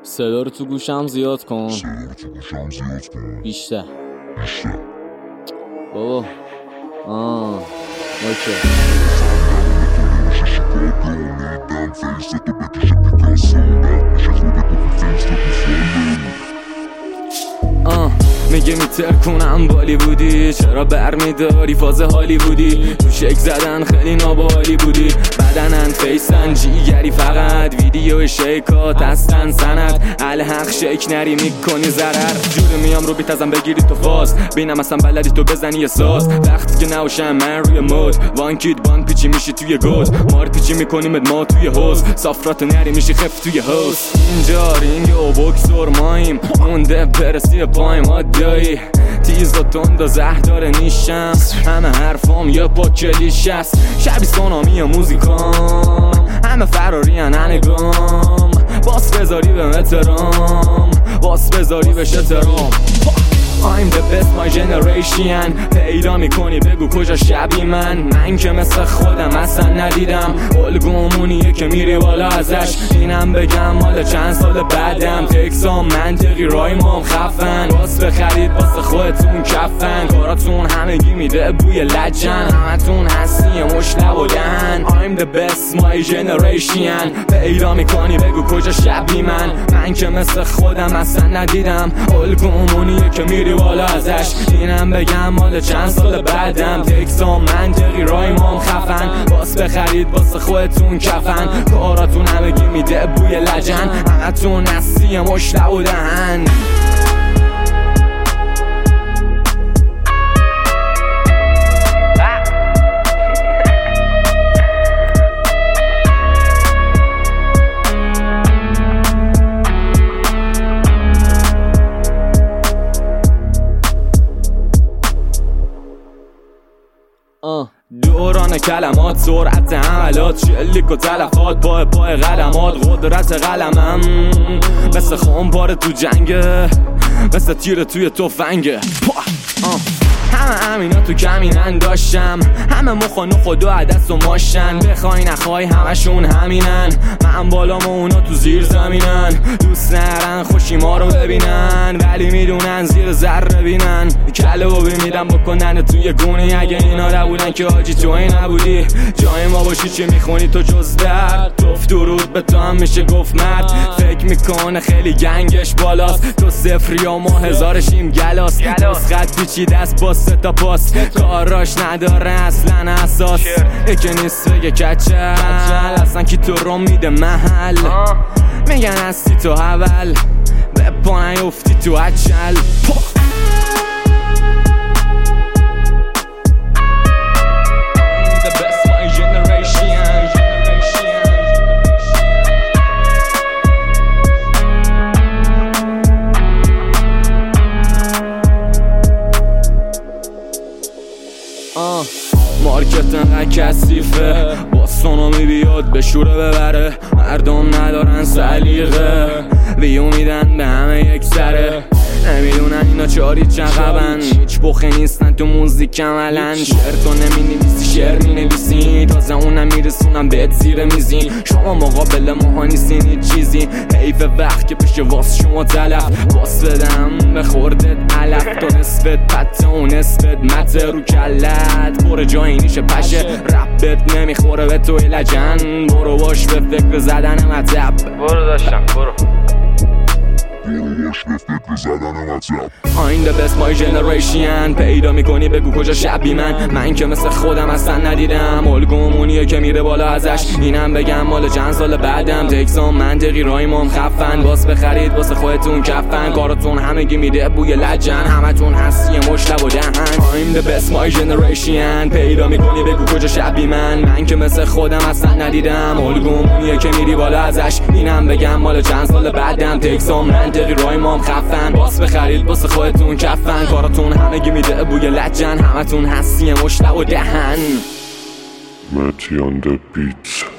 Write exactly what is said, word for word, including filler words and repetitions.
صدا رو تو گوشم زیاد کن. صدا رو تو گوشم زیاد کن. بیشتر بیشتر بابا. آه اوکی. آه میگه میتر کنم بالی بودی، چرا برمیداری فاز حالی بودی، تو شک زدن خیلی نابالی بودی، بدنن فیسن جیگری فقط ویدیو شیکات هستن سند الحق شیک نری میکنی ضرر. جوری میام رو بیتازم بگیری تو فاز، بینم اصلا بلدی تو بزنی یه ساز، وقتی که نوشم من روی مود وان کید بان پیچی میشی توی گود، مار پیچی میکنیم ما توی حوز، صافرات نری میشی خف توی حوز. اینجا رینگ و بوکسور مایم مونده برسی پایم دایی تیز و تند و زهدار نیشم، همه حرفام یه پا کلیش است، شبی سونامی موزیکام، همه فراری هنگام، باس بذاری به احترام، باس بذاری بهش احترام. I'm the best my generation. پیدا میکنی بگو کجا شبی من، من که مثل خودم اصلا ندیدم، الگومونیه که میری بالا ازش، اینم بگم مال چند سال بعدم، تکسام منطقی رایمام خفن، باس بخرید واسه خودتون کفن، کاراتون همگی میده بوی لجن، همتون هستی مشلب و دهن. I'm the best my generation. پیدا میکنی بگو کجا شبی من، من که مثل خودم اصلا ندیدم، الگومونیه که میری بالا ازش، اینم بگم مال چند سال بعدم، تکسام منطقی رایمام خفن، باس بخرید واسه خودتون کفن، کاراتون همگی میده بوی لجن، همتون هستی مشلب و دهن. دوران کلمات، سرعت حملات، شلیک و تلفات، پای پای قلمات، قدرت قلمم مثل خونپاره تو جنگه، مثل تیر توی تفنگه. همه همینا تو کمینن داشتم، همه مخ و نخ و دو عدس و ماشن، بخوای نخوای همشون همینن، من بالام و اونا تو زیر زمینن، دوست نرن خوشی ما رو ببینن، ولی میدونن زیر ذره بینن، کله و میدم بکنن توی گونه، اگه اینا نبودن که حاجی توی نبودی، جای ما باشی چی میخونی تو جز درد، گفت درود به تو هم میشه گفت مرد، فکر میکنه خیلی گنگش بالاست، تو صفری و ما هزارشیم گلاس، نسخت پیچیده است با سه تا پاس، کاراش نداره اصلا اساس، یکی نیست بگه کچل، اصلا کی تو رو میده محل، میگن هستی تو اول به پا نیفتی تو اچل. مارکت انقدر کثیفه، با سونامی بیاد به شوره ببره، مردم ندارن سلیقه، ویو میدن به همه یک سره، نمیدونن اینا چاری چقبن، هیچ بخه نیستن تو موزیک عملن، شعر تو نمی نویسی شعر می نویسی، تازه اونم میرسونم بهت زیر میزی، شما مقابل ماها نیستین هیچ چیزی، حیف وقت که بشه واس شما تلف، باس بدم به خوردت علف، تو نصفت پته و نصفت مته رو کلت، بره جایی نیشه پشه، ربت نمیخوره به توی لجن، برو باش به فکر زدن مطب، برو داشتم برو باش به فکر زدن مطلب. I'm the best my generation. پیدا میکنی بگو کجا شبی من، من که مثل خودم اصلا ندیدم، الگومونیه که میره بالا ازش، اینم بگم مال چند سال بعدم، تکسام منطقی رایمام خفن، باس بخرید واسه خودتون کفن، کاراتون همگی میده بوی لجن، همتون هستی مشلب و دهن. I'm the best my generation. پیدا میکنی بگو کجا شبی من، من که مثل خودم اصلا ندیدم، الگومونیه که میری بالا ازش، اینم بگم مال چند سال بعدم، تکسام منطقی رایمام خفن، باس بخرید واسه خودتون کفن، کاراتون همگی میده بوی لجن، همتون هستی مشلب و دهن. Matty on the beats.